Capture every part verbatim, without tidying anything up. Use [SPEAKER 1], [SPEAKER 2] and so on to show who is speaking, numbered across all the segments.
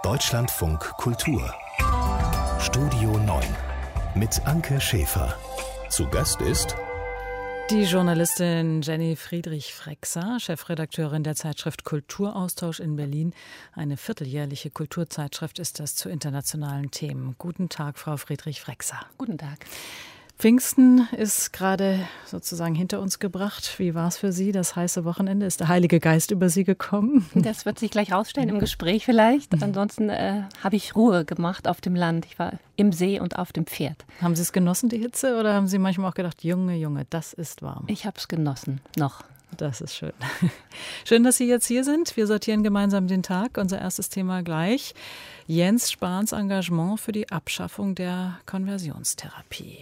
[SPEAKER 1] Deutschlandfunk Kultur Studio neun mit Anke Schäfer. Zu Gast ist
[SPEAKER 2] die Journalistin Jenny Friedrich-Frexer, Chefredakteurin der Zeitschrift Kulturaustausch in Berlin. Eine vierteljährliche Kulturzeitschrift ist das zu internationalen Themen. Guten Tag, Frau Friedrich-Frexer.
[SPEAKER 3] Guten Tag.
[SPEAKER 2] Pfingsten ist gerade sozusagen hinter uns gebracht. Wie war es für Sie, das heiße Wochenende? Ist der Heilige Geist über Sie gekommen?
[SPEAKER 3] Das wird sich gleich rausstellen im Gespräch vielleicht. Ansonsten äh, habe ich Ruhe gemacht auf dem Land. Ich war im See und auf dem Pferd.
[SPEAKER 2] Haben Sie es genossen, die Hitze? Oder haben Sie manchmal auch gedacht, Junge, Junge, das ist warm?
[SPEAKER 3] Ich habe es genossen, noch.
[SPEAKER 2] Das ist schön. Schön, dass Sie jetzt hier sind. Wir sortieren gemeinsam den Tag. Unser erstes Thema gleich. Jens Spahns Engagement für die Abschaffung der Konversionstherapie.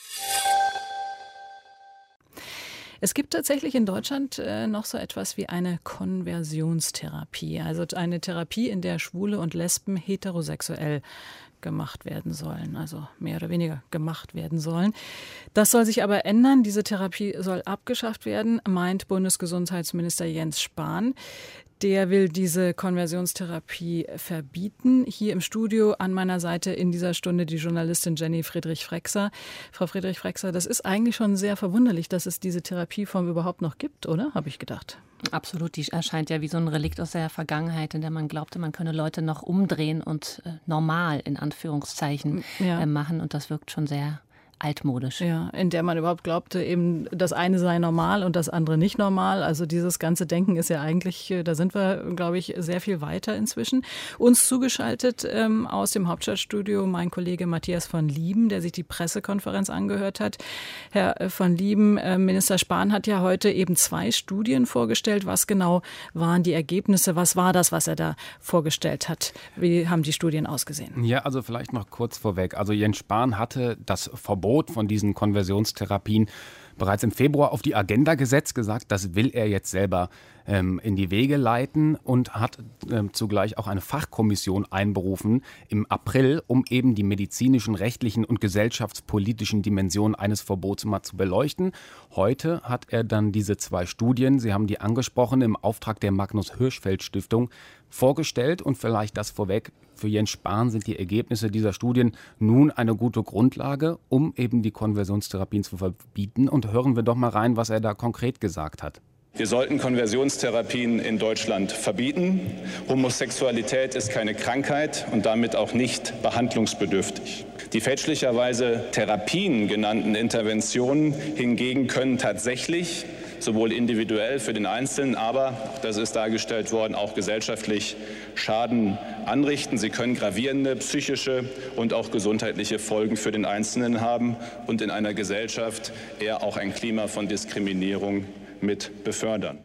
[SPEAKER 2] Es gibt tatsächlich in Deutschland äh, noch so etwas wie eine Konversionstherapie, also eine Therapie, in der Schwule und Lesben heterosexuell gemacht werden sollen, also mehr oder weniger gemacht werden sollen. Das soll sich aber ändern. Diese Therapie soll abgeschafft werden, meint Bundesgesundheitsminister Jens Spahn. Der will diese Konversionstherapie verbieten. Hier im Studio an meiner Seite in dieser Stunde die Journalistin Jenny Friedrich-Frexer. Frau Friedrich-Frexer, das ist eigentlich schon sehr verwunderlich, dass es diese Therapieform überhaupt noch gibt, oder? Habe ich gedacht.
[SPEAKER 3] Absolut, die erscheint ja wie so ein Relikt aus der Vergangenheit, in der man glaubte, man könne Leute noch umdrehen und äh, normal in Anführungszeichen
[SPEAKER 2] ja.
[SPEAKER 3] äh, machen. Und das wirkt schon sehr altmodisch.
[SPEAKER 2] Ja, in der man überhaupt glaubte, eben das eine sei normal und das andere nicht normal. Also dieses ganze Denken ist ja eigentlich, da sind wir, glaube ich, sehr viel weiter inzwischen. Uns zugeschaltet ähm, aus dem Hauptstadtstudio mein Kollege Matthias von Lieben, der sich die Pressekonferenz angehört hat. Herr von Lieben, äh, Minister Spahn hat ja heute eben zwei Studien vorgestellt. Was genau waren die Ergebnisse? Was war das, was er da vorgestellt hat? Wie haben die Studien ausgesehen?
[SPEAKER 4] Ja, also vielleicht noch kurz vorweg. Also Jens Spahn hatte das Verbot von diesen Konversionstherapien bereits im Februar auf die Agenda gesetzt, gesagt, das will er jetzt selber ähm, in die Wege leiten und hat ähm, zugleich auch eine Fachkommission einberufen im April, um eben die medizinischen, rechtlichen und gesellschaftspolitischen Dimensionen eines Verbots mal zu beleuchten. Heute hat er dann diese zwei Studien, Sie haben die angesprochen, im Auftrag der Magnus-Hirschfeld-Stiftung vorgestellt und vielleicht das vorweg. Für Jens Spahn sind die Ergebnisse dieser Studien nun eine gute Grundlage, um eben die Konversionstherapien zu verbieten. Und hören wir doch mal rein, was er da konkret gesagt hat.
[SPEAKER 5] Wir sollten Konversionstherapien in Deutschland verbieten. Homosexualität ist keine Krankheit und damit auch nicht behandlungsbedürftig. Die fälschlicherweise Therapien genannten Interventionen hingegen können tatsächlich sowohl individuell für den Einzelnen, aber, das ist dargestellt worden, auch gesellschaftlich Schaden anrichten. Sie können gravierende psychische und auch gesundheitliche Folgen für den Einzelnen haben und in einer Gesellschaft eher auch ein Klima von Diskriminierung mit befördern.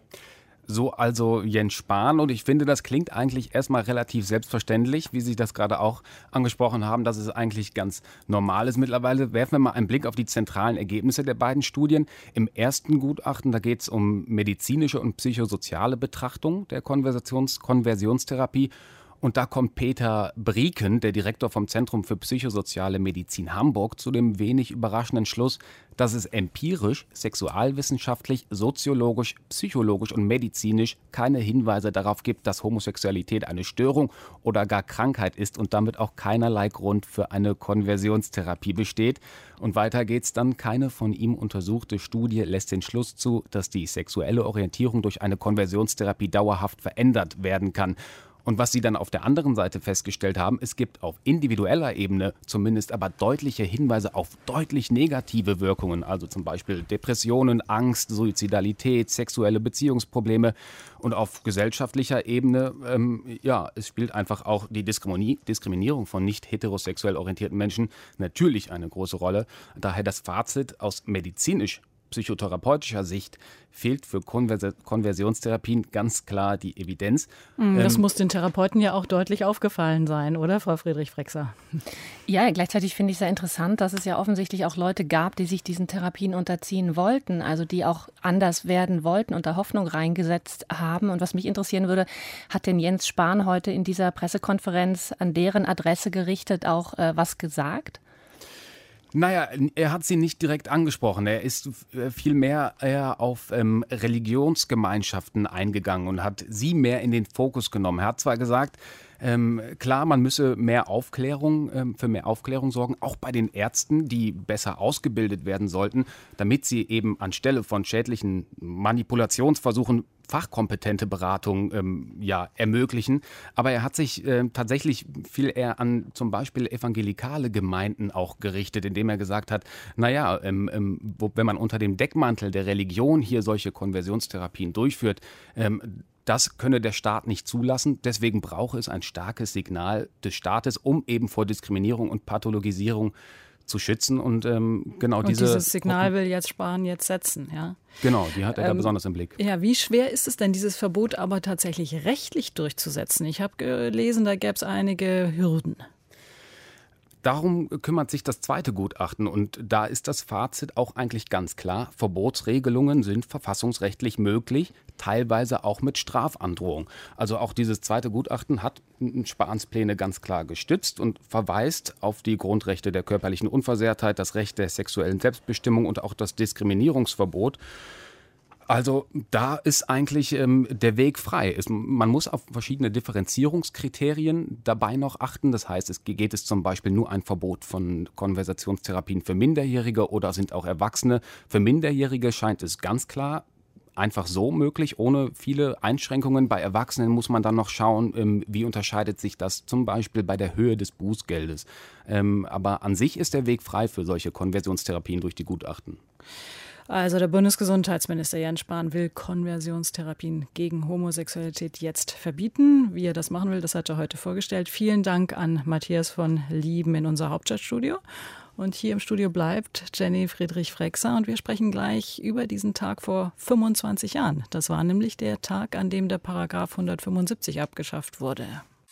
[SPEAKER 4] So also Jens Spahn, und ich finde, das klingt eigentlich erstmal relativ selbstverständlich, wie Sie das gerade auch angesprochen haben, dass es eigentlich ganz normal ist. Mittlerweile werfen wir mal einen Blick auf die zentralen Ergebnisse der beiden Studien. Im ersten Gutachten, da geht es um medizinische und psychosoziale Betrachtung der Konversions- Konversionstherapie. Und da kommt Peter Brieken, der Direktor vom Zentrum für psychosoziale Medizin Hamburg, zu dem wenig überraschenden Schluss, dass es empirisch, sexualwissenschaftlich, soziologisch, psychologisch und medizinisch keine Hinweise darauf gibt, dass Homosexualität eine Störung oder gar Krankheit ist und damit auch keinerlei Grund für eine Konversionstherapie besteht. Und weiter geht's dann. Keine von ihm untersuchte Studie lässt den Schluss zu, dass die sexuelle Orientierung durch eine Konversionstherapie dauerhaft verändert werden kann. Und was Sie dann auf der anderen Seite festgestellt haben, es gibt auf individueller Ebene zumindest aber deutliche Hinweise auf deutlich negative Wirkungen, also zum Beispiel Depressionen, Angst, Suizidalität, sexuelle Beziehungsprobleme. Und auf gesellschaftlicher Ebene, ähm, ja, es spielt einfach auch die Diskrimini- Diskriminierung von nicht heterosexuell orientierten Menschen natürlich eine große Rolle. Daher das Fazit aus medizinisch psychotherapeutischer Sicht fehlt für Konvers- Konversionstherapien ganz klar die Evidenz.
[SPEAKER 2] Das
[SPEAKER 4] ähm,
[SPEAKER 2] muss den Therapeuten ja auch deutlich aufgefallen sein, oder, Frau Friedrich-Frexer?
[SPEAKER 3] Ja, gleichzeitig finde ich sehr interessant, dass es ja offensichtlich auch Leute gab, die sich diesen Therapien unterziehen wollten, also die auch anders werden wollten und da Hoffnung reingesetzt haben. Und was mich interessieren würde, hat denn Jens Spahn heute in dieser Pressekonferenz an deren Adresse gerichtet auch äh, was gesagt?
[SPEAKER 4] Naja, er hat sie nicht direkt angesprochen. Er ist vielmehr eher auf ähm, Religionsgemeinschaften eingegangen und hat sie mehr in den Fokus genommen. Er hat zwar gesagt, Ähm, klar, man müsse mehr Aufklärung, ähm, für mehr Aufklärung sorgen, auch bei den Ärzten, die besser ausgebildet werden sollten, damit sie eben anstelle von schädlichen Manipulationsversuchen fachkompetente Beratung ähm, ja, ermöglichen. Aber er hat sich äh, tatsächlich viel eher an zum Beispiel evangelikale Gemeinden auch gerichtet, indem er gesagt hat, naja, ähm, ähm, wo, wenn man unter dem Deckmantel der Religion hier solche Konversionstherapien durchführt, ähm, das könne der Staat nicht zulassen. Deswegen brauche es ein starkes Signal des Staates, um eben vor Diskriminierung und Pathologisierung zu schützen. Und ähm, genau
[SPEAKER 2] und
[SPEAKER 4] diese
[SPEAKER 2] dieses Signal will jetzt Spahn jetzt setzen, ja.
[SPEAKER 4] Genau, die hat er da
[SPEAKER 2] ähm,
[SPEAKER 4] besonders im Blick.
[SPEAKER 2] Ja, wie schwer ist es denn, dieses Verbot aber tatsächlich rechtlich durchzusetzen? Ich habe gelesen, da gäbe es einige Hürden.
[SPEAKER 4] Darum kümmert sich das zweite Gutachten und da ist das Fazit auch eigentlich ganz klar. Verbotsregelungen sind verfassungsrechtlich möglich, teilweise auch mit Strafandrohung. Also auch dieses zweite Gutachten hat Spahns Pläne ganz klar gestützt und verweist auf die Grundrechte der körperlichen Unversehrtheit, das Recht der sexuellen Selbstbestimmung und auch das Diskriminierungsverbot. Also da ist eigentlich ähm, der Weg frei. Es, man muss auf verschiedene Differenzierungskriterien dabei noch achten. Das heißt, es geht es zum Beispiel nur ein Verbot von Konversationstherapien für Minderjährige oder sind auch Erwachsene. Für Minderjährige scheint es ganz klar einfach so möglich, ohne viele Einschränkungen. Bei Erwachsenen muss man dann noch schauen, ähm, wie unterscheidet sich das zum Beispiel bei der Höhe des Bußgeldes. Ähm, aber an sich ist der Weg frei für solche Konversionstherapien durch die Gutachten.
[SPEAKER 2] Also der Bundesgesundheitsminister Jens Spahn will Konversionstherapien gegen Homosexualität jetzt verbieten. Wie er das machen will, das hat er heute vorgestellt. Vielen Dank an Matthias von Lieben in unser Hauptstadtstudio. Und hier im Studio bleibt Jenny Friedrich-Frexer und wir sprechen gleich über diesen Tag vor fünfundzwanzig Jahren. Das war nämlich der Tag, an dem der Paragraph hundertfünfundsiebzig abgeschafft wurde.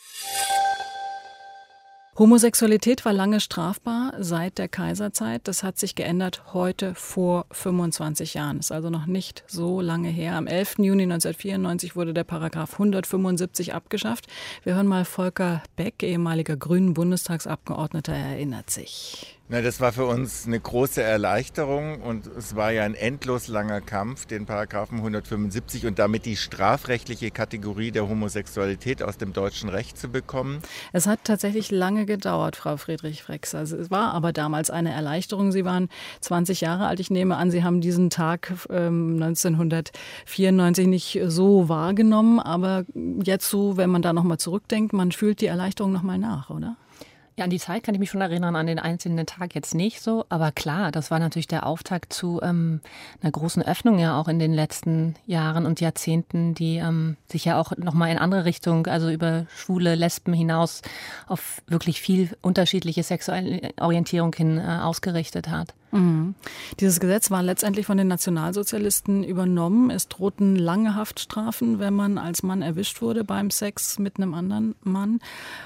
[SPEAKER 2] Homosexualität war lange strafbar seit der Kaiserzeit. Das hat sich geändert heute vor fünfundzwanzig Jahren. Das ist also noch nicht so lange her. Am elften Juni neunzehnhundertvierundneunzig wurde der Paragraph hundertfünfundsiebzig abgeschafft. Wir hören mal Volker Beck, ehemaliger Grünen Bundestagsabgeordneter, erinnert sich.
[SPEAKER 6] Na, das war für uns eine große Erleichterung und es war ja ein endlos langer Kampf, den Paragraphen hundertfünfundsiebzig und damit die strafrechtliche Kategorie der Homosexualität aus dem deutschen Recht zu bekommen.
[SPEAKER 2] Es hat tatsächlich lange gedauert, Frau Friedrich-Frexer. Also es war aber damals eine Erleichterung. Sie waren zwanzig Jahre alt. Ich nehme an, Sie haben diesen Tag ähm, neunzehnhundertvierundneunzig nicht so wahrgenommen. Aber jetzt so, wenn man da nochmal zurückdenkt, man fühlt die Erleichterung nochmal nach, oder?
[SPEAKER 3] Ja, an die Zeit kann ich mich schon erinnern, an den einzelnen Tag jetzt nicht so. Aber klar, das war natürlich der Auftakt zu ähm, einer großen Öffnung ja auch in den letzten Jahren und Jahrzehnten, die ähm, sich ja auch nochmal in andere Richtung, also über Schwule, Lesben hinaus auf wirklich viel unterschiedliche sexuelle Orientierung hin äh, ausgerichtet hat.
[SPEAKER 2] Mhm. Dieses Gesetz war letztendlich von den Nationalsozialisten übernommen. Es drohten lange Haftstrafen, wenn man als Mann erwischt wurde beim Sex mit einem anderen Mann.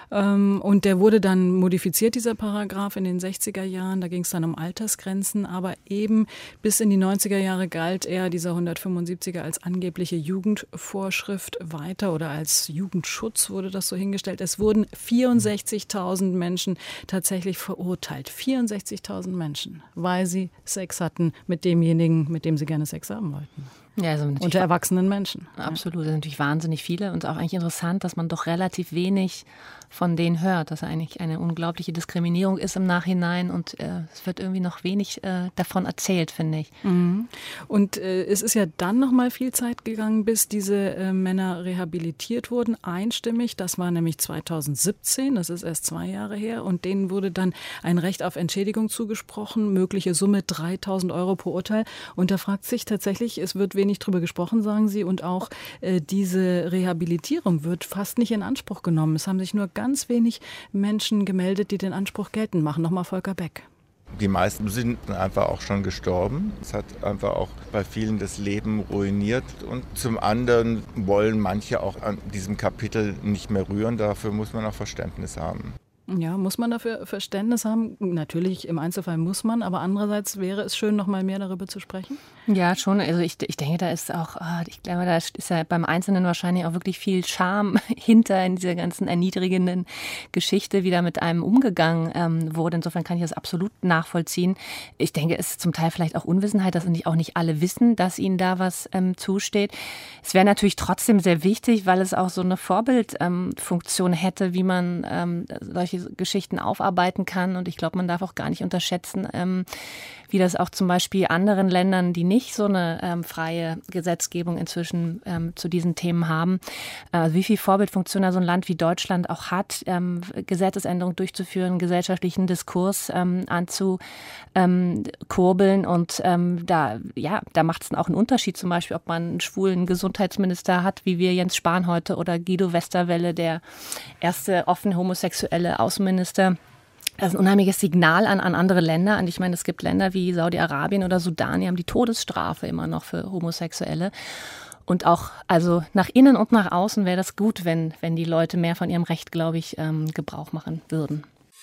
[SPEAKER 2] Und der wurde dann modifiziert, dieser Paragraph, in den sechziger Jahren. Da ging es dann um Altersgrenzen. Aber eben bis in die neunziger Jahre galt er, dieser hundertfünfundsiebziger, als angebliche Jugendvorschrift weiter oder als Jugendschutz wurde das so hingestellt. Es wurden vierundsechzigtausend Menschen tatsächlich verurteilt. vierundsechzigtausend Menschen, weil sie Sex hatten mit demjenigen, mit dem sie gerne Sex haben wollten.
[SPEAKER 3] Ja, also
[SPEAKER 2] unter erwachsenen Menschen.
[SPEAKER 3] Absolut, das sind natürlich wahnsinnig viele und auch eigentlich interessant, dass man doch relativ wenig von denen hört, dass eigentlich eine unglaubliche Diskriminierung ist im Nachhinein und äh, es wird irgendwie noch wenig äh, davon erzählt, finde ich.
[SPEAKER 2] Mhm. Und äh, es ist ja dann noch mal viel Zeit gegangen, bis diese äh, Männer rehabilitiert wurden, einstimmig. Das war nämlich zweitausendsiebzehn, das ist erst zwei Jahre her und denen wurde dann ein Recht auf Entschädigung zugesprochen, mögliche Summe dreitausend Euro pro Urteil. Und da fragt sich tatsächlich, es wird wenig drüber gesprochen, sagen Sie, und auch äh, diese Rehabilitierung wird fast nicht in Anspruch genommen. Es haben sich nur ganz wenig Menschen gemeldet, die den Anspruch geltend machen. Nochmal Volker Beck.
[SPEAKER 6] Die meisten sind einfach auch schon gestorben. Es hat einfach auch bei vielen das Leben ruiniert. Und zum anderen wollen manche auch an diesem Kapitel nicht mehr rühren. Dafür muss man auch Verständnis haben.
[SPEAKER 2] Ja, muss man dafür Verständnis haben? Natürlich, im Einzelfall muss man, aber andererseits wäre es schön, noch mal mehr darüber zu sprechen?
[SPEAKER 3] Ja, schon. Also ich, ich denke, da ist auch, ich glaube, da ist ja beim Einzelnen wahrscheinlich auch wirklich viel Scham hinter in dieser ganzen erniedrigenden Geschichte, wie da mit einem umgegangen ähm, wurde. Insofern kann ich das absolut nachvollziehen. Ich denke, es ist zum Teil vielleicht auch Unwissenheit, dass nicht, auch nicht alle wissen, dass ihnen da was ähm, zusteht. Es wäre natürlich trotzdem sehr wichtig, weil es auch so eine Vorbildfunktion ähm, hätte, wie man ähm, solche Geschichten aufarbeiten kann. Und ich glaube, man darf auch gar nicht unterschätzen, ähm, wie das auch zum Beispiel anderen Ländern, die nicht so eine ähm, freie Gesetzgebung inzwischen ähm, zu diesen Themen haben, äh, wie viel Vorbildfunktion da so ein Land wie Deutschland auch hat, ähm, Gesetzesänderungen durchzuführen, gesellschaftlichen Diskurs ähm, anzukurbeln. Und ähm, da, ja, da macht es auch einen Unterschied, zum Beispiel, ob man einen schwulen Gesundheitsminister hat, wie wir Jens Spahn heute, oder Guido Westerwelle, der erste offen homosexuelle Außenminister. Das ist ein unheimliches Signal an, an andere Länder. Und ich meine, es gibt Länder wie Saudi-Arabien oder Sudan, die haben die Todesstrafe immer noch für Homosexuelle. Und auch, also nach innen und nach außen wäre das gut, wenn, wenn die Leute mehr von ihrem Recht, glaube ich, ähm, Gebrauch machen würden.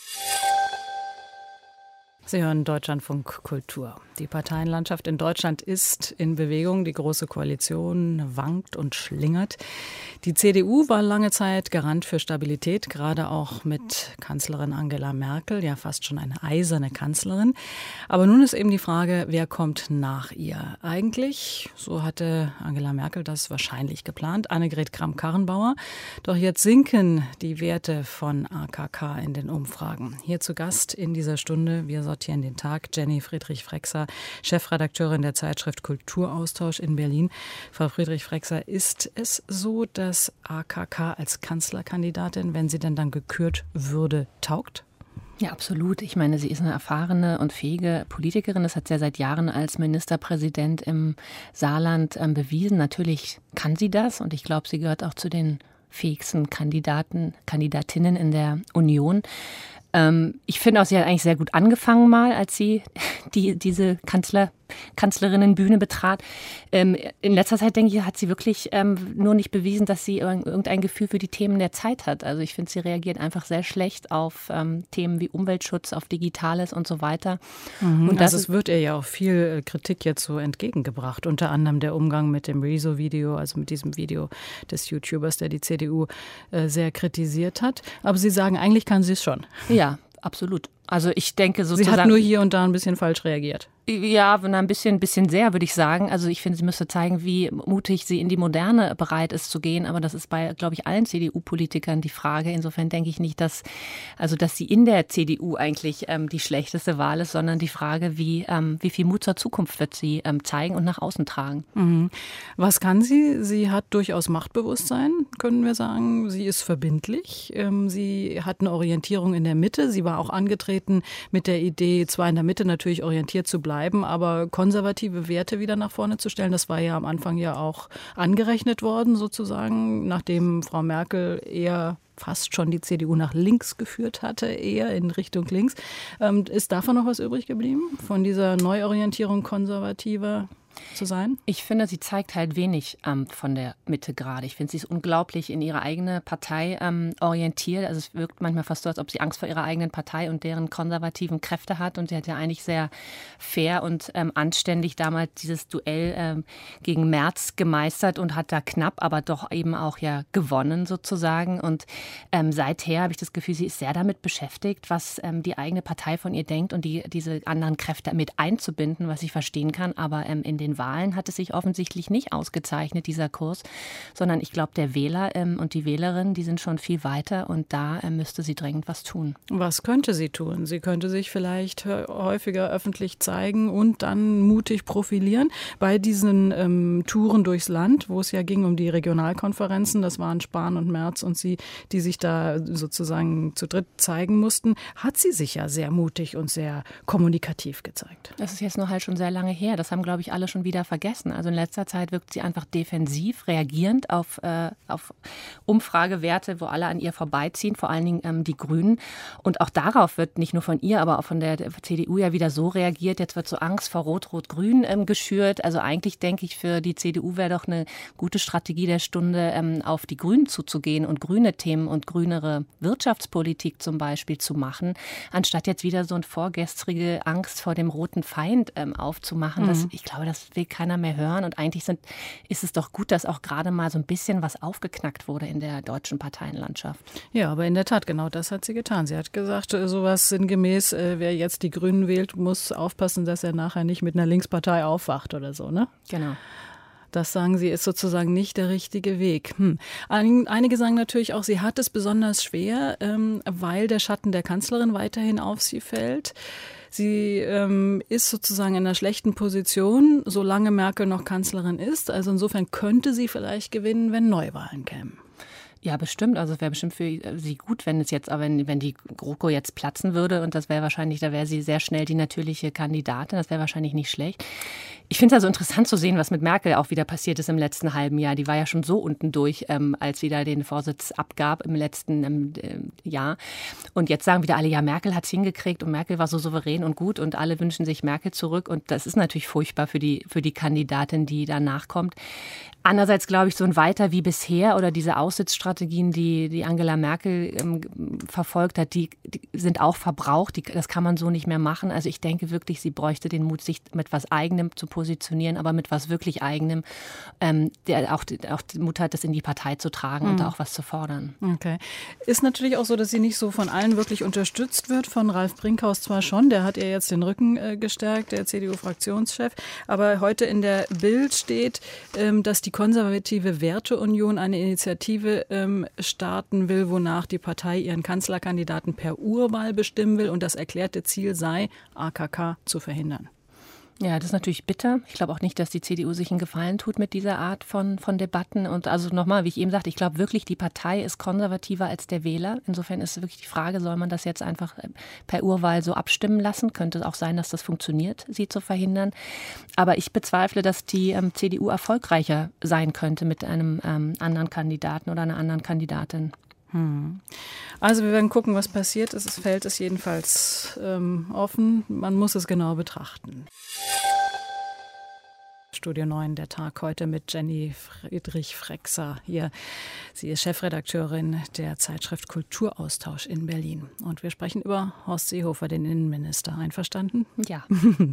[SPEAKER 2] Sie hören Deutschlandfunk Kultur. Die Parteienlandschaft in Deutschland ist in Bewegung. Die Große Koalition wankt und schlingert. Die C D U war lange Zeit Garant für Stabilität, gerade auch mit Kanzlerin Angela Merkel, ja fast schon eine eiserne Kanzlerin. Aber nun ist eben die Frage, wer kommt nach ihr? Eigentlich, so hatte Angela Merkel das wahrscheinlich geplant, Annegret Kramp-Karrenbauer. Doch jetzt sinken die Werte von A K K in den Umfragen. Hier zu Gast in dieser Stunde, wir sortieren den Tag, Jenny Friedrich-Frexer, Chefredakteurin der Zeitschrift Kulturaustausch in Berlin. Frau Friedrich-Frexer, ist es so, dass A K K als Kanzlerkandidatin, wenn sie denn dann gekürt würde, taugt?
[SPEAKER 3] Ja, absolut. Ich meine, sie ist eine erfahrene und fähige Politikerin. Das hat sie ja seit Jahren als Ministerpräsident im Saarland ähm, bewiesen. Natürlich kann sie das, und ich glaube, sie gehört auch zu den fähigsten Kandidaten, Kandidatinnen in der Union. Ähm, ich finde auch, sie hat eigentlich sehr gut angefangen mal, als sie die, diese Kanzler, Kanzlerinnenbühne betrat. Ähm, in letzter Zeit, denke ich, hat sie wirklich ähm, nur nicht bewiesen, dass sie irgendein Gefühl für die Themen der Zeit hat. Also ich finde, sie reagiert einfach sehr schlecht auf ähm, Themen wie Umweltschutz, auf Digitales und so weiter.
[SPEAKER 2] Mhm, und das also es wird ihr ja auch viel Kritik jetzt so entgegengebracht. Unter anderem der Umgang mit dem Rezo-Video, also mit diesem Video des YouTubers, der die C D U äh, sehr kritisiert hat. Aber Sie sagen, eigentlich kann sie es schon.
[SPEAKER 3] Ja, absolut. Also ich denke sozusagen...
[SPEAKER 2] Sie hat nur hier und da ein bisschen falsch reagiert.
[SPEAKER 3] Ja, ein bisschen, bisschen sehr, würde ich sagen. Also ich finde, sie müsste zeigen, wie mutig sie in die Moderne bereit ist zu gehen. Aber das ist bei, glaube ich, allen C D U-Politikern die Frage. Insofern denke ich nicht, dass, also dass sie in der C D U eigentlich ähm, die schlechteste Wahl ist, sondern die Frage, wie, ähm, wie viel Mut zur Zukunft wird sie ähm, zeigen und nach außen tragen.
[SPEAKER 2] Mhm. Was kann sie? Sie hat durchaus Machtbewusstsein, können wir sagen. Sie ist verbindlich. Ähm, sie hat eine Orientierung in der Mitte. Sie war auch angetreten mit der Idee, zwar in der Mitte natürlich orientiert zu bleiben, aber konservative Werte wieder nach vorne zu stellen. Das war ja am Anfang ja auch angerechnet worden, sozusagen, nachdem Frau Merkel eher fast schon die C D U nach links geführt hatte, eher in Richtung links. Ähm, ist davon noch was übrig geblieben, von dieser Neuorientierung konservativer zu sein?
[SPEAKER 3] Ich finde, sie zeigt halt wenig ähm, von der Mitte gerade. Ich finde, sie ist unglaublich in ihre eigene Partei ähm, orientiert. Also es wirkt manchmal fast so, als ob sie Angst vor ihrer eigenen Partei und deren konservativen Kräfte hat. Und sie hat ja eigentlich sehr fair und ähm, anständig damals dieses Duell ähm, gegen Merz gemeistert und hat da knapp, aber doch eben auch ja gewonnen sozusagen. Und ähm, seither habe ich das Gefühl, sie ist sehr damit beschäftigt, was ähm, die eigene Partei von ihr denkt und die, diese anderen Kräfte mit einzubinden, was ich verstehen kann. Aber ähm, in den Wahlen hat es sich offensichtlich nicht ausgezeichnet, dieser Kurs, sondern ich glaube, der Wähler ähm, und die Wählerin, die sind schon viel weiter und da äh, müsste sie dringend was tun.
[SPEAKER 2] Was könnte sie tun? Sie könnte sich vielleicht häufiger öffentlich zeigen und dann mutig profilieren. Bei diesen ähm, Touren durchs Land, wo es ja ging um die Regionalkonferenzen, das waren Spahn und Merz und sie, die sich da sozusagen zu dritt zeigen mussten, hat sie sich ja sehr mutig und sehr kommunikativ gezeigt.
[SPEAKER 3] Das ist jetzt nur halt schon sehr lange her. Das haben, glaube ich, alle schon schon wieder vergessen. Also in letzter Zeit wirkt sie einfach defensiv, reagierend auf, äh, auf Umfragewerte, wo alle an ihr vorbeiziehen, vor allen Dingen ähm, die Grünen. Und auch darauf wird nicht nur von ihr, aber auch von der C D U ja wieder so reagiert. Jetzt wird so Angst vor Rot-Rot-Grün ähm, geschürt. Also eigentlich denke ich, für die C D U wäre doch eine gute Strategie der Stunde, ähm, auf die Grünen zuzugehen und grüne Themen und grünere Wirtschaftspolitik zum Beispiel zu machen, anstatt jetzt wieder so eine vorgestrige Angst vor dem roten Feind ähm, aufzumachen. Mhm. Das, ich glaube, das will keiner mehr hören. Und eigentlich sind, ist es doch gut, dass auch gerade mal so ein bisschen was aufgeknackt wurde in der deutschen Parteienlandschaft.
[SPEAKER 2] Ja, aber in der Tat, genau das hat sie getan. Sie hat gesagt, sowas sinngemäß, äh, wer jetzt die Grünen wählt, muss aufpassen, dass er nachher nicht mit einer Linkspartei aufwacht oder so, ne?
[SPEAKER 3] Genau.
[SPEAKER 2] Das, sagen Sie, ist sozusagen nicht der richtige Weg. Hm. Einige sagen natürlich auch, sie hat es besonders schwer, ähm, weil der Schatten der Kanzlerin weiterhin auf sie fällt. Sie ähm, ist sozusagen in einer schlechten Position, solange Merkel noch Kanzlerin ist. Also insofern könnte sie vielleicht gewinnen, wenn Neuwahlen kämen.
[SPEAKER 3] Ja, bestimmt. Also es wäre bestimmt für sie gut, wenn es jetzt, aber wenn, wenn die GroKo jetzt platzen würde, und das wäre wahrscheinlich, da wäre sie sehr schnell die natürliche Kandidatin. Das wäre wahrscheinlich nicht schlecht. Ich finde es also interessant zu sehen, was mit Merkel auch wieder passiert ist im letzten halben Jahr. Die war ja schon so unten durch, ähm, als sie da den Vorsitz abgab im letzten ähm, Jahr. Und jetzt sagen wieder alle, ja, Merkel hat es hingekriegt und Merkel war so souverän und gut und alle wünschen sich Merkel zurück. Und das ist natürlich furchtbar für die, für die Kandidatin, die danach kommt. Andererseits glaube ich, so ein Weiter wie bisher oder diese Aussitzstrategien, die, die Angela Merkel ähm, verfolgt hat, die, die sind auch verbraucht. Die, das kann man so nicht mehr machen. Also ich denke wirklich, sie bräuchte den Mut, sich mit was Eigenem zu positionieren, aber mit was wirklich Eigenem, ähm, der auch, auch den Mut hat, das in die Partei zu tragen mhm. und da auch was zu fordern.
[SPEAKER 2] Okay. Ist natürlich auch so, dass sie nicht so von allen wirklich unterstützt wird. Von Ralf Brinkhaus zwar schon, der hat ihr jetzt den Rücken äh, gestärkt, der C D U-Fraktionschef. Aber heute in der Bild steht, ähm, dass die Die konservative Werteunion eine Initiative ähm, starten will, wonach die Partei ihren Kanzlerkandidaten per Urwahl bestimmen will und das erklärte Ziel sei, A K K zu verhindern.
[SPEAKER 3] Ja, das ist natürlich bitter. Ich glaube auch nicht, dass die C D U sich einen Gefallen tut mit dieser Art von, von Debatten. Und also nochmal, wie ich eben sagte, ich glaube wirklich, die Partei ist konservativer als der Wähler. Insofern ist wirklich die Frage, soll man das jetzt einfach per Urwahl so abstimmen lassen? Könnte auch sein, dass das funktioniert, sie zu verhindern. Aber ich bezweifle, dass die ähm, C D U erfolgreicher sein könnte mit einem ähm, anderen Kandidaten oder einer anderen Kandidatin.
[SPEAKER 2] Hm. Also wir werden gucken, was passiert. Das Feld ist jedenfalls ähm, offen. Man muss es genau betrachten. Studio neun, der Tag heute mit Jenny Friedrich-Frexer hier. Sie ist Chefredakteurin der Zeitschrift Kulturaustausch in Berlin. Und wir sprechen über Horst Seehofer, den Innenminister. Einverstanden?
[SPEAKER 3] Ja.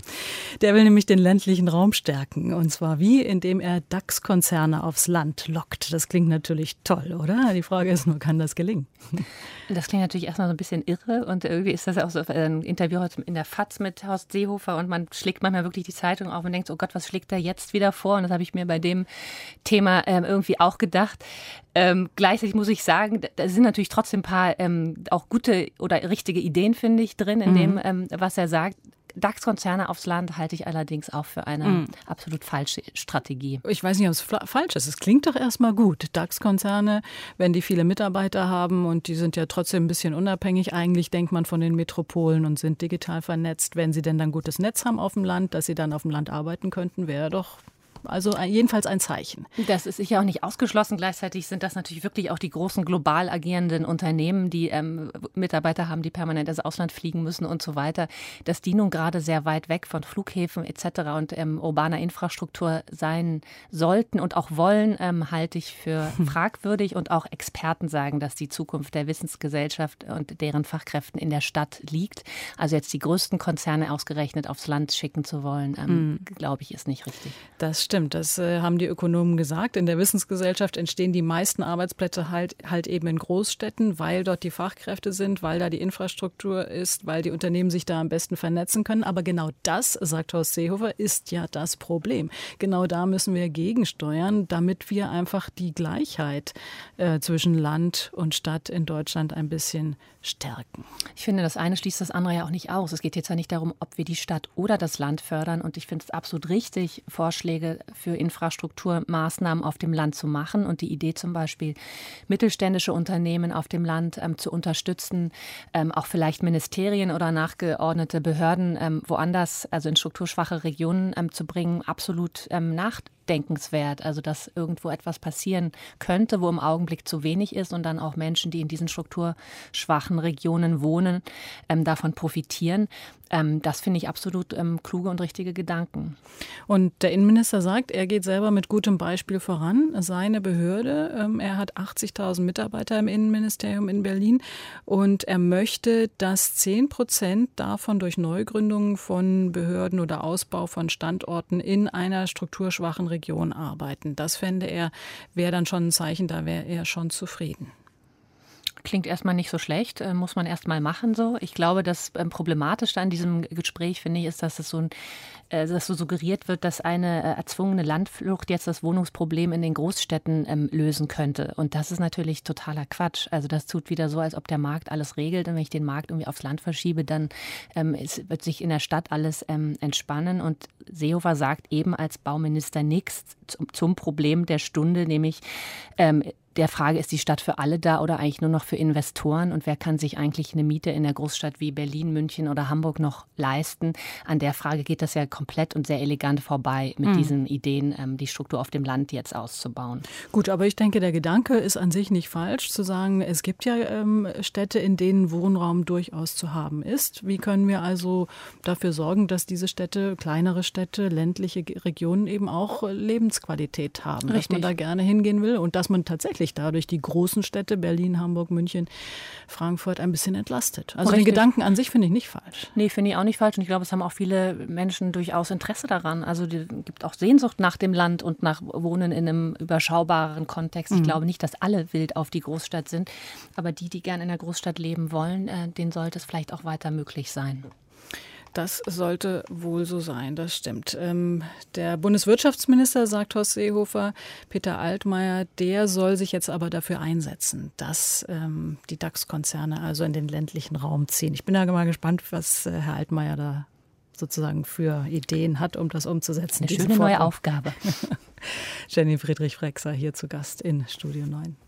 [SPEAKER 2] Der will nämlich den ländlichen Raum stärken. Und zwar wie? Indem er DAX-Konzerne aufs Land lockt. Das klingt natürlich toll, oder? Die Frage ist nur, kann das gelingen?
[SPEAKER 3] Das klingt natürlich erstmal so ein bisschen irre. Und irgendwie ist das auch so ein Interview heute in der F A Z mit Horst Seehofer. Und man schlägt manchmal wirklich die Zeitung auf und denkt, oh Gott, was schlägt er jetzt wieder vor? Und das habe ich mir bei dem Thema ähm, irgendwie auch gedacht. Ähm, gleichzeitig muss ich sagen, da sind natürlich trotzdem ein paar ähm, auch gute oder richtige Ideen, finde ich, drin, in mhm. dem, ähm, was er sagt. DAX-Konzerne aufs Land halte ich allerdings auch für eine mm. absolut falsche Strategie.
[SPEAKER 2] Ich weiß nicht, ob es falsch ist. Es klingt doch erstmal gut. DAX-Konzerne, wenn die viele Mitarbeiter haben und die sind ja trotzdem ein bisschen unabhängig. Eigentlich denkt man von den Metropolen und sind digital vernetzt. Wenn sie denn dann gutes Netz haben auf dem Land, dass sie dann auf dem Land arbeiten könnten, wäre doch... Also jedenfalls ein Zeichen.
[SPEAKER 3] Das ist sicher auch nicht ausgeschlossen. Gleichzeitig sind das natürlich wirklich auch die großen global agierenden Unternehmen, die ähm, Mitarbeiter haben, die permanent ins Ausland fliegen müssen und so weiter. Dass die nun gerade sehr weit weg von Flughäfen et cetera und ähm, urbaner Infrastruktur sein sollten und auch wollen, ähm, halte ich für fragwürdig. Und auch Experten sagen, dass die Zukunft der Wissensgesellschaft und deren Fachkräften in der Stadt liegt. Also jetzt die größten Konzerne ausgerechnet aufs Land schicken zu wollen, ähm, mm. glaube ich, ist nicht richtig.
[SPEAKER 2] Das stimmt. Das äh, haben die Ökonomen gesagt. In der Wissensgesellschaft entstehen die meisten Arbeitsplätze halt, halt eben in Großstädten, weil dort die Fachkräfte sind, weil da die Infrastruktur ist, weil die Unternehmen sich da am besten vernetzen können. Aber genau das, sagt Horst Seehofer, ist ja das Problem. Genau da müssen wir gegensteuern, damit wir einfach die Gleichheit äh, zwischen Land und Stadt in Deutschland ein bisschen stärken.
[SPEAKER 3] Ich finde, das eine schließt das andere ja auch nicht aus. Es geht jetzt ja nicht darum, ob wir die Stadt oder das Land fördern. Und ich finde es absolut richtig, Vorschläge äh, für Infrastrukturmaßnahmen auf dem Land zu machen. Und die Idee zum Beispiel, mittelständische Unternehmen auf dem Land ähm, zu unterstützen, ähm, auch vielleicht Ministerien oder nachgeordnete Behörden ähm, woanders, also in strukturschwache Regionen ähm, zu bringen, absolut ähm, nachdenkenswert. Also dass irgendwo etwas passieren könnte, wo im Augenblick zu wenig ist und dann auch Menschen, die in diesen strukturschwachen Regionen wohnen, ähm, davon profitieren. Ähm, das finde ich absolut ähm, kluge und richtige Gedanken.
[SPEAKER 2] Und der Innenminister sagt, er geht selber mit gutem Beispiel voran. Seine Behörde, ähm, er hat achtzigtausend Mitarbeiter im Innenministerium in Berlin und er möchte, dass zehn Prozent davon durch Neugründungen von Behörden oder Ausbau von Standorten in einer strukturschwachen Region arbeiten. Das fände er, wäre dann schon ein Zeichen, da wäre er schon zufrieden.
[SPEAKER 3] Klingt erstmal nicht so schlecht, äh, muss man erstmal machen so. Ich glaube, das ähm, Problematische an diesem Gespräch, finde ich, ist, dass es so, ein, äh, dass so suggeriert wird, dass eine äh, erzwungene Landflucht jetzt das Wohnungsproblem in den Großstädten ähm, lösen könnte. Und das ist natürlich totaler Quatsch. Also das tut wieder so, als ob der Markt alles regelt. Und wenn ich den Markt irgendwie aufs Land verschiebe, dann ähm, es wird sich in der Stadt alles ähm, entspannen. Und Seehofer sagt eben als Bauminister nichts zum, zum Problem der Stunde, nämlich ähm, der Frage, ist die Stadt für alle da oder eigentlich nur noch für Investoren? Und wer kann sich eigentlich eine Miete in der Großstadt wie Berlin, München oder Hamburg noch leisten? An der Frage geht das ja komplett und sehr elegant vorbei mit mhm. diesen Ideen, ähm, die Struktur auf dem Land jetzt auszubauen.
[SPEAKER 2] Gut, aber ich denke, der Gedanke ist an sich nicht falsch, zu sagen, es gibt ja ähm, Städte, in denen Wohnraum durchaus zu haben ist. Wie können wir also dafür sorgen, dass diese Städte, kleinere Städte, ländliche Regionen eben auch Lebensqualität haben? Richtig. Dass man da gerne hingehen will und dass man tatsächlich dadurch die großen Städte Berlin, Hamburg, München, Frankfurt ein bisschen entlastet. Also Richtig. Den Gedanken an sich finde ich nicht falsch.
[SPEAKER 3] Nee, finde ich auch nicht falsch. Und ich glaube, es haben auch viele Menschen durchaus Interesse daran. Also es gibt auch Sehnsucht nach dem Land und nach Wohnen in einem überschaubaren Kontext. Ich mhm. glaube nicht, dass alle wild auf die Großstadt sind. Aber die, die gerne in der Großstadt leben wollen, äh, denen sollte es vielleicht auch weiter möglich sein.
[SPEAKER 2] Das sollte wohl so sein, das stimmt. Ähm, der Bundeswirtschaftsminister, sagt Horst Seehofer, Peter Altmaier, der soll sich jetzt aber dafür einsetzen, dass ähm, die DAX-Konzerne also in den ländlichen Raum ziehen. Ich bin ja mal gespannt, was äh, Herr Altmaier da sozusagen für Ideen hat, um das umzusetzen.
[SPEAKER 3] Eine schöne neue Aufgabe.
[SPEAKER 2] Jenny Friedrich-Frexer hier zu Gast in Studio neun.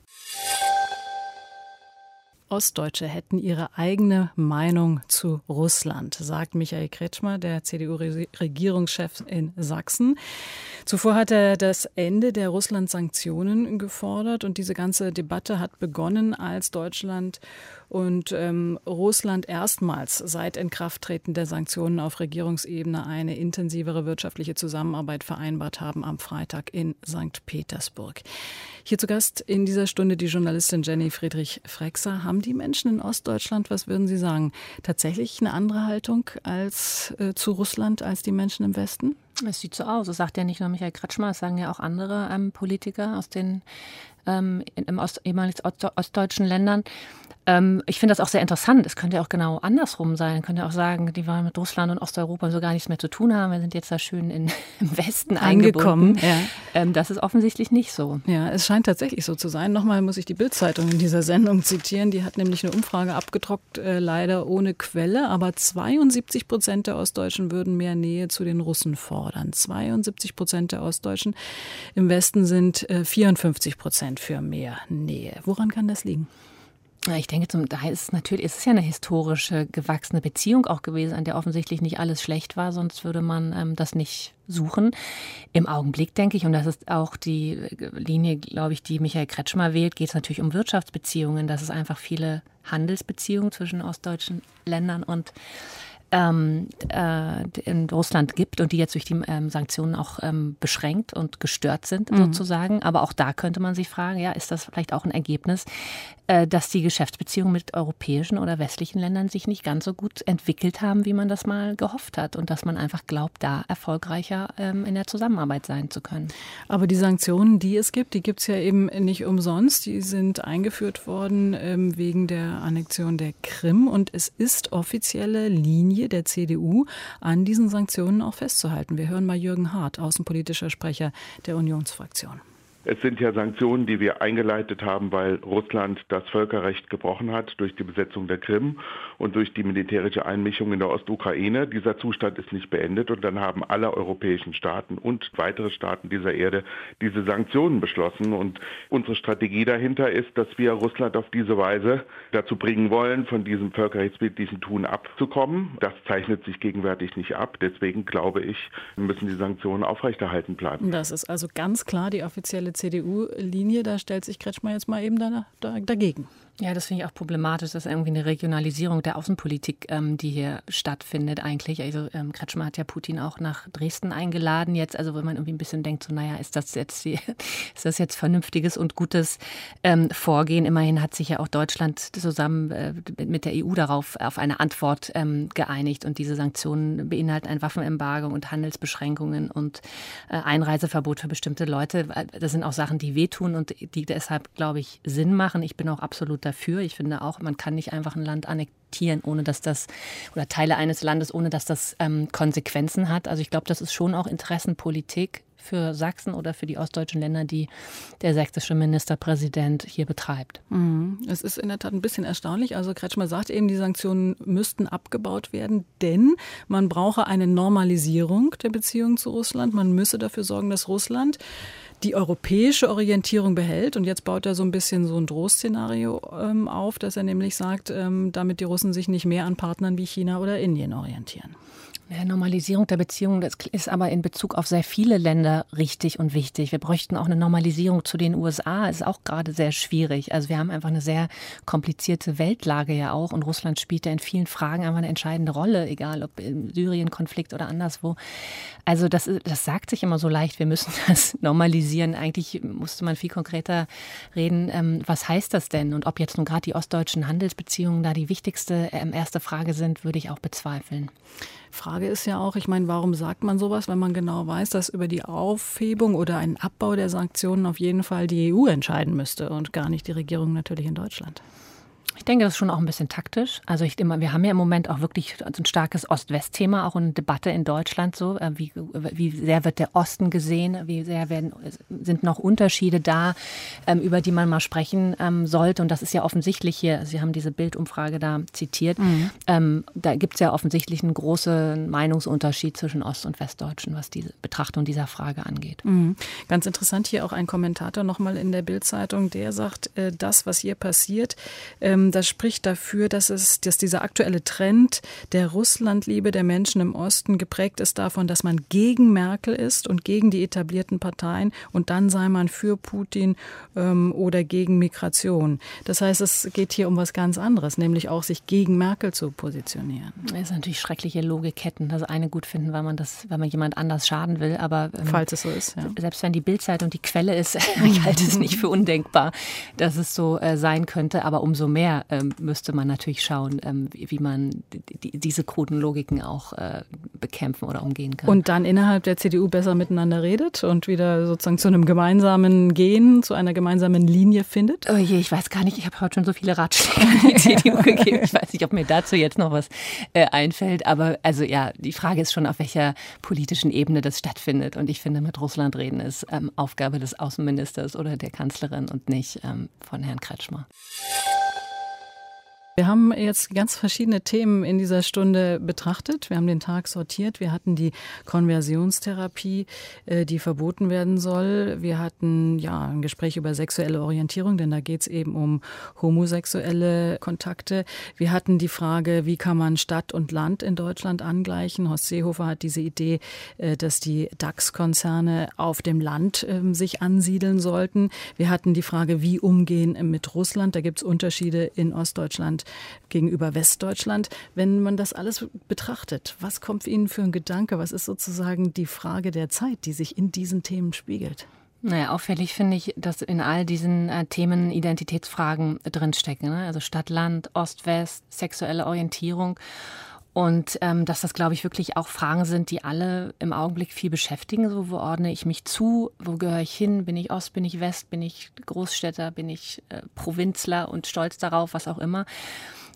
[SPEAKER 2] Ostdeutsche hätten ihre eigene Meinung zu Russland, sagt Michael Kretschmer, der C D U-Regierungschef in Sachsen. Zuvor hat er das Ende der Russland-Sanktionen gefordert und diese ganze Debatte hat begonnen, als Deutschland und ähm, Russland erstmals seit Inkrafttreten der Sanktionen auf Regierungsebene eine intensivere wirtschaftliche Zusammenarbeit vereinbart haben am Freitag in Sankt Petersburg. Hier zu Gast in dieser Stunde die Journalistin Jenny Friedrich-Frexer. Haben die Menschen in Ostdeutschland, was würden Sie sagen, tatsächlich eine andere Haltung als äh, zu Russland als die Menschen im Westen?
[SPEAKER 3] Es sieht so aus. Das sagt ja nicht nur Michael Kretschmer, es sagen ja auch andere ähm, Politiker aus den ähm, im Ost, ehemals Ost, ostdeutschen Ländern. Ähm, ich finde das auch sehr interessant. Es könnte ja auch genau andersrum sein. Man könnte auch sagen, die wollen mit Russland und Osteuropa so gar nichts mehr zu tun haben. Wir sind jetzt da schön in, im Westen angekommen. Ja. Ähm, das ist offensichtlich nicht so.
[SPEAKER 2] Ja, es scheint tatsächlich so zu sein. Nochmal muss ich die Bild-Zeitung in dieser Sendung zitieren. Die hat nämlich eine Umfrage abgedruckt, äh, leider ohne Quelle. Aber zweiundsiebzig Prozent der Ostdeutschen würden mehr Nähe zu den Russen fordern. zweiundsiebzig Prozent der Ostdeutschen. Im Westen sind äh, vierundfünfzig Prozent für mehr Nähe. Woran kann das liegen?
[SPEAKER 3] Ich denke, zum Teil ist es natürlich, es ist ja eine historische, gewachsene Beziehung auch gewesen, an der offensichtlich nicht alles schlecht war, sonst würde man ähm, das nicht suchen. Im Augenblick denke ich, und das ist auch die Linie, glaube ich, die Michael Kretschmer wählt, geht es natürlich um Wirtschaftsbeziehungen, dass es einfach viele Handelsbeziehungen zwischen ostdeutschen Ländern und Ähm, äh, in Russland gibt und die jetzt durch die ähm, Sanktionen auch ähm, beschränkt und gestört sind, mhm. sozusagen. Aber auch da könnte man sich fragen, ja, ist das vielleicht auch ein Ergebnis, äh, dass die Geschäftsbeziehungen mit europäischen oder westlichen Ländern sich nicht ganz so gut entwickelt haben, wie man das mal gehofft hat und dass man einfach glaubt, da erfolgreicher ähm, in der Zusammenarbeit sein zu können.
[SPEAKER 2] Aber die Sanktionen, die es gibt, die gibt es ja eben nicht umsonst. Die sind eingeführt worden ähm, wegen der Annexion der Krim und es ist offizielle Linie der C D U, an diesen Sanktionen auch festzuhalten. Wir hören mal Jürgen Hart, außenpolitischer Sprecher der Unionsfraktion.
[SPEAKER 7] Es sind ja Sanktionen, die wir eingeleitet haben, weil Russland das Völkerrecht gebrochen hat durch die Besetzung der Krim und durch die militärische Einmischung in der Ostukraine. Dieser Zustand ist nicht beendet und dann haben alle europäischen Staaten und weitere Staaten dieser Erde diese Sanktionen beschlossen. Und unsere Strategie dahinter ist, dass wir Russland auf diese Weise dazu bringen wollen, von diesem völkerrechtswidrigen Tun abzukommen. Das zeichnet sich gegenwärtig nicht ab. Deswegen glaube ich, müssen die Sanktionen aufrechterhalten bleiben.
[SPEAKER 2] Das ist also ganz klar die offizielle C D U-Linie, da stellt sich Kretschmer jetzt mal eben da, da, dagegen.
[SPEAKER 3] Ja, das finde ich auch problematisch. Das ist irgendwie eine Regionalisierung der Außenpolitik, ähm, die hier stattfindet eigentlich. Also ähm, Kretschmer hat ja Putin auch nach Dresden eingeladen jetzt. Also wenn man irgendwie ein bisschen denkt, so naja, ist das jetzt die, ist das jetzt vernünftiges und gutes ähm, Vorgehen? Immerhin hat sich ja auch Deutschland zusammen äh, mit der E U darauf auf eine Antwort ähm, geeinigt. Und diese Sanktionen beinhalten ein Waffenembargo und Handelsbeschränkungen und äh, Einreiseverbot für bestimmte Leute. Das sind auch Sachen, die wehtun und die deshalb, glaube ich, Sinn machen. Ich bin auch absolut dafür. Ich finde auch, man kann nicht einfach ein Land annektieren, ohne dass das, oder Teile eines Landes, ohne dass das ähm, Konsequenzen hat. Also ich glaube, das ist schon auch Interessenpolitik für Sachsen oder für die ostdeutschen Länder, die der sächsische Ministerpräsident hier betreibt.
[SPEAKER 2] Mhm. Es ist in der Tat ein bisschen erstaunlich. Also Kretschmer sagt eben, die Sanktionen müssten abgebaut werden, denn man brauche eine Normalisierung der Beziehungen zu Russland. Man müsse dafür sorgen, dass Russland die europäische Orientierung behält. Und jetzt baut er so ein bisschen so ein Drohszenario ähm, auf, dass er nämlich sagt, ähm, damit die Russen sich nicht mehr an Partnern wie China oder Indien orientieren.
[SPEAKER 3] Ja, Normalisierung der Beziehungen, das ist aber in Bezug auf sehr viele Länder richtig und wichtig. Wir bräuchten auch eine Normalisierung zu den U S A, ist auch gerade sehr schwierig. Also wir haben einfach eine sehr komplizierte Weltlage ja auch und Russland spielt ja in vielen Fragen einfach eine entscheidende Rolle, egal ob im Syrien-Konflikt oder anderswo. Also das, das sagt sich immer so leicht, wir müssen das normalisieren. Eigentlich musste man viel konkreter reden, ähm, was heißt das denn? Und ob jetzt nun gerade die ostdeutschen Handelsbeziehungen da die wichtigste ähm, erste Frage sind, würde ich auch bezweifeln.
[SPEAKER 2] Frage ist ja auch, ich meine, warum sagt man sowas, wenn man genau weiß, dass über die Aufhebung oder einen Abbau der Sanktionen auf jeden Fall die E U entscheiden müsste und gar nicht die Regierung natürlich in Deutschland?
[SPEAKER 3] Ich denke, das ist schon auch ein bisschen taktisch. Also ich, wir haben ja im Moment auch wirklich ein starkes Ost-West-Thema, auch eine Debatte in Deutschland so. Wie, wie sehr wird der Osten gesehen? Wie sehr werden, sind noch Unterschiede da, über die man mal sprechen sollte? Und das ist ja offensichtlich hier, Sie haben diese Bildumfrage da zitiert, mhm. ähm, da gibt es ja offensichtlich einen großen Meinungsunterschied zwischen Ost- und Westdeutschen, was die Betrachtung dieser Frage angeht.
[SPEAKER 2] Mhm. Ganz interessant hier auch ein Kommentator nochmal in der Bild-Zeitung, der sagt, äh, das, was hier passiert, ähm, das spricht dafür, dass es, dass dieser aktuelle Trend der Russlandliebe der Menschen im Osten geprägt ist davon, dass man gegen Merkel ist und gegen die etablierten Parteien und dann sei man für Putin ähm, oder gegen Migration. Das heißt, es geht hier um was ganz anderes, nämlich auch sich gegen Merkel zu positionieren.
[SPEAKER 3] Das ist natürlich schreckliche Logikketten. Das eine gut finden, weil man das, weil man jemand anders schaden will, aber ähm,
[SPEAKER 2] falls es so ist, ja.
[SPEAKER 3] Selbst wenn die Bild-Zeitung die Quelle ist, ich halte es nicht für undenkbar, dass es so äh, sein könnte, aber umso mehr ähm, müsste man natürlich schauen, ähm, wie, wie man die, diese kruden Logiken auch äh, bekämpfen oder umgehen kann.
[SPEAKER 2] Und dann innerhalb der C D U besser miteinander redet und wieder sozusagen zu einem gemeinsamen Gehen, zu einer gemeinsamen Linie findet?
[SPEAKER 3] Oh je, ich weiß gar nicht, ich habe heute schon so viele Ratschläge an die C D U gegeben. Ich weiß nicht, ob mir dazu jetzt noch was äh, einfällt, aber also ja, die Frage ist schon, auf welcher politischen Ebene das stattfindet. Und ich finde, mit Russland reden ist ähm, Aufgabe des Außenministers oder der Kanzlerin und nicht ähm, von Herrn Kretschmer.
[SPEAKER 2] Wir haben jetzt ganz verschiedene Themen in dieser Stunde betrachtet. Wir haben den Tag sortiert. Wir hatten die Konversionstherapie, die verboten werden soll. Wir hatten ja ein Gespräch über sexuelle Orientierung, denn da geht es eben um homosexuelle Kontakte. Wir hatten die Frage, wie kann man Stadt und Land in Deutschland angleichen? Horst Seehofer hat diese Idee, dass die DAX-Konzerne auf dem Land sich ansiedeln sollten. Wir hatten die Frage, wie umgehen mit Russland. Da gibt es Unterschiede in Ostdeutschland gegenüber Westdeutschland. Wenn man das alles betrachtet, was kommt Ihnen für ein Gedanke? Was ist sozusagen die Frage der Zeit, die sich in diesen Themen spiegelt?
[SPEAKER 3] Naja, auffällig finde ich, dass in all diesen äh, Themen Identitätsfragen drinstecken. Ne? Also Stadt, Land, Ost, West, sexuelle Orientierung. Und ähm, dass das, glaube ich, wirklich auch Fragen sind, die alle im Augenblick viel beschäftigen. So, wo ordne ich mich zu? Wo gehöre ich hin? Bin ich Ost? Bin ich West? Bin ich Großstädter? Bin ich äh, Provinzler und stolz darauf? Was auch immer.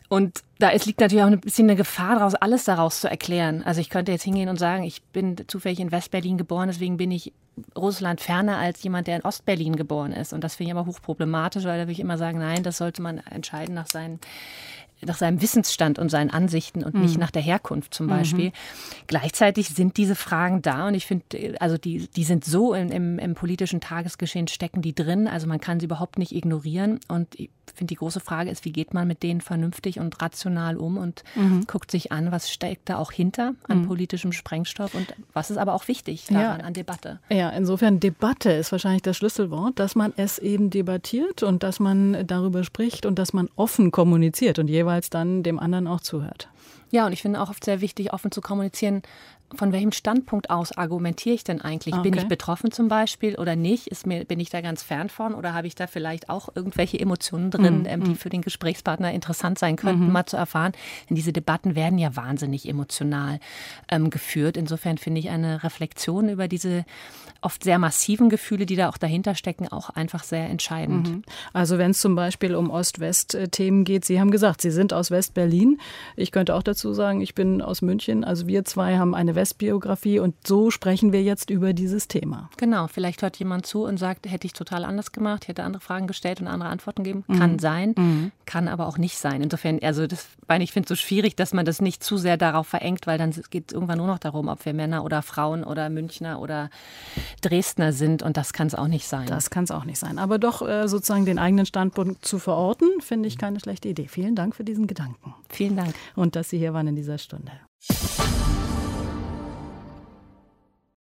[SPEAKER 3] Und da ist, liegt natürlich auch ein bisschen eine Gefahr daraus, alles daraus zu erklären. Also ich könnte jetzt hingehen und sagen, ich bin zufällig in Westberlin geboren, deswegen bin ich Russland ferner als jemand, der in Ostberlin geboren ist. Und das finde ich aber hochproblematisch, weil da würde ich immer sagen, nein, das sollte man entscheiden nach seinen nach seinem Wissensstand und seinen Ansichten und nicht mhm. nach der Herkunft zum Beispiel. Mhm. Gleichzeitig sind diese Fragen da und ich finde, also die, die sind so im, im, im politischen Tagesgeschehen, stecken die drin, also man kann sie überhaupt nicht ignorieren und ich finde, die große Frage ist, wie geht man mit denen vernünftig und rational um und mhm. guckt sich an, was steckt da auch hinter an mhm. politischem Sprengstoff und was ist aber auch wichtig daran ja. an Debatte.
[SPEAKER 2] Ja, insofern Debatte ist wahrscheinlich das Schlüsselwort, dass man es eben debattiert und dass man darüber spricht und dass man offen kommuniziert und jeweils dann dem anderen auch zuhört.
[SPEAKER 3] Ja, und ich finde auch oft sehr wichtig, offen zu kommunizieren, von welchem Standpunkt aus argumentiere ich denn eigentlich? Okay. Bin ich betroffen zum Beispiel oder nicht? Ist mir, bin ich da ganz fern von oder habe ich da vielleicht auch irgendwelche Emotionen drin, mhm. ähm, die für den Gesprächspartner interessant sein könnten, mhm. mal zu erfahren? Denn diese Debatten werden ja wahnsinnig emotional ähm, geführt. Insofern finde ich eine Reflexion über diese oft sehr massiven Gefühle, die da auch dahinter stecken, auch einfach sehr entscheidend.
[SPEAKER 2] Mhm. Also wenn es zum Beispiel um Ost-West-Themen geht, Sie haben gesagt, Sie sind aus West-Berlin. Ich könnte auch dazu sagen, ich bin aus München. Also wir zwei haben eine Westbiografie und so sprechen wir jetzt über dieses Thema.
[SPEAKER 3] Genau, vielleicht hört jemand zu und sagt, hätte ich total anders gemacht, hätte andere Fragen gestellt und andere Antworten gegeben. Mhm. Kann sein, mhm. kann aber auch nicht sein. Insofern, also das, ich finde es so schwierig, dass man das nicht zu sehr darauf verengt, weil dann geht es irgendwann nur noch darum, ob wir Männer oder Frauen oder Münchner oder Dresdner sind und das kann es auch nicht sein.
[SPEAKER 2] Das kann es auch nicht sein. Aber doch äh, sozusagen den eigenen Standpunkt zu verorten, finde ich keine schlechte Idee. Vielen Dank für diesen Gedanken.
[SPEAKER 3] Vielen Dank.
[SPEAKER 2] Und dass Sie hier waren in dieser Stunde.